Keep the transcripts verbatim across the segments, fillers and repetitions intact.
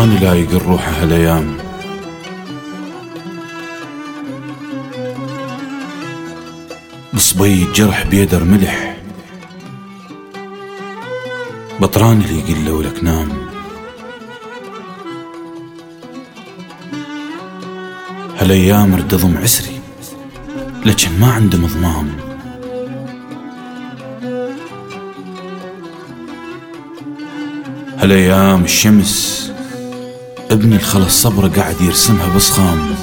بطران لايق الروح هالايام، بصبي جرح بيدر ملح، بطران اللي يقول له ولك نام. هالايام ارتضم عسري لكن ما عنده مضمام، هالايام الشمس ابن الخلص صبره قاعد يرسمها بصخام،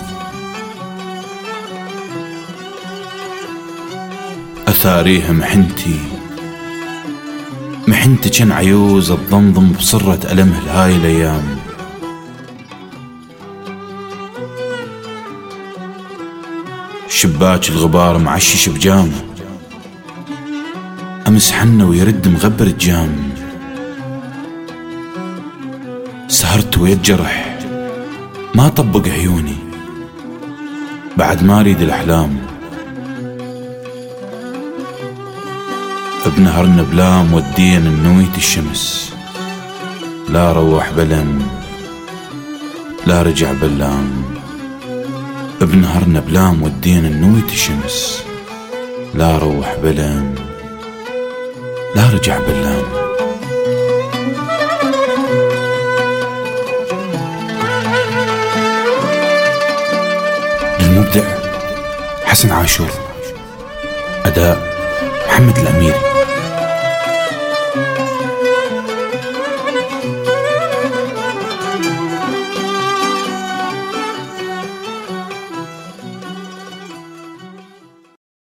أثاريها محنتي محنتي كان عيوز الضمضم بصرة ألمها لهاي الأيام. شباك الغبار معشش بجامه، أمس حنه ويرد مغبر الجام، سهرت ويا الجرح ما طبق عيوني بعد ما أريد الأحلام. بنهرنا بلام ودينا النويت الشمس، لا روح بلم لا رجع بلام. بنهرنا بلام ودينا النويت الشمس، لا روح بلم لا رجع بلام. المبدع حسن عاشور، أداء محمد الأميري.